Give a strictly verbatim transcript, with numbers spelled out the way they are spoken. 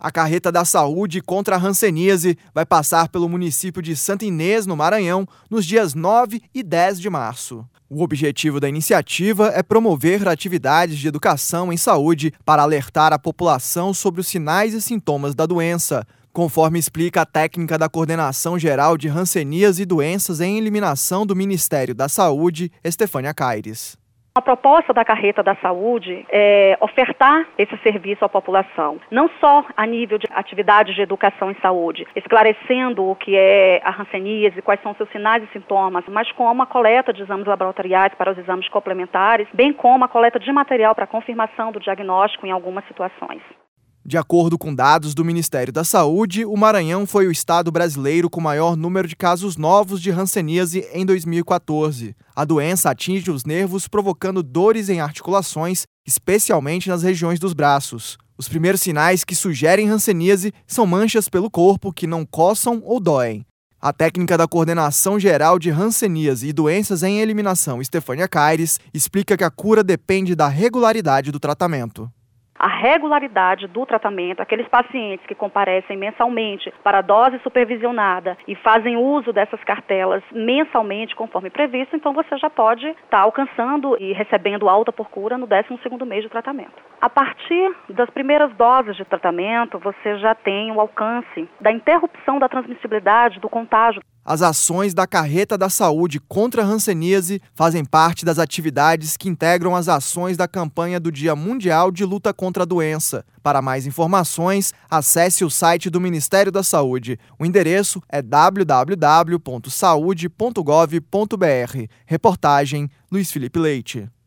A carreta da saúde contra a hanseníase vai passar pelo município de Santa Inês, no Maranhão, nos dias nove e dez de março. O objetivo da iniciativa é promover atividades de educação em saúde para alertar a população sobre os sinais e sintomas da doença, conforme explica a técnica da Coordenação Geral de Hanseníase e Doenças em Eliminação do Ministério da Saúde, Estefânia Caires. A proposta da carreta da saúde é ofertar esse serviço à população, não só a nível de atividades de educação em saúde, esclarecendo o que é a hanseníase, quais são seus sinais e sintomas, mas como a coleta de exames laboratoriais para os exames complementares, bem como a coleta de material para confirmação do diagnóstico em algumas situações. De acordo com dados do Ministério da Saúde, o Maranhão foi o estado brasileiro com maior número de casos novos de hanseníase em dois mil e quatorze. A doença atinge os nervos, provocando dores em articulações, especialmente nas regiões dos braços. Os primeiros sinais que sugerem hanseníase são manchas pelo corpo que não coçam ou doem. A técnica da Coordenação Geral de Hanseníase e Doenças em Eliminação, Estefânia Caires, explica que a cura depende da regularidade do tratamento. A regularidade do tratamento, aqueles pacientes que comparecem mensalmente para a dose supervisionada e fazem uso dessas cartelas mensalmente conforme previsto, então você já pode estar alcançando e recebendo alta por cura no décimo segundo mês de tratamento. A partir das primeiras doses de tratamento, você já tem o alcance da interrupção da transmissibilidade do contágio. As ações da Carreta da Saúde contra a hanseníase fazem parte das atividades que integram as ações da campanha do Dia Mundial de Luta contra a Doença. Para mais informações, acesse o site do Ministério da Saúde. O endereço é w w w ponto saude ponto gov ponto b r. Reportagem Luiz Felipe Leite.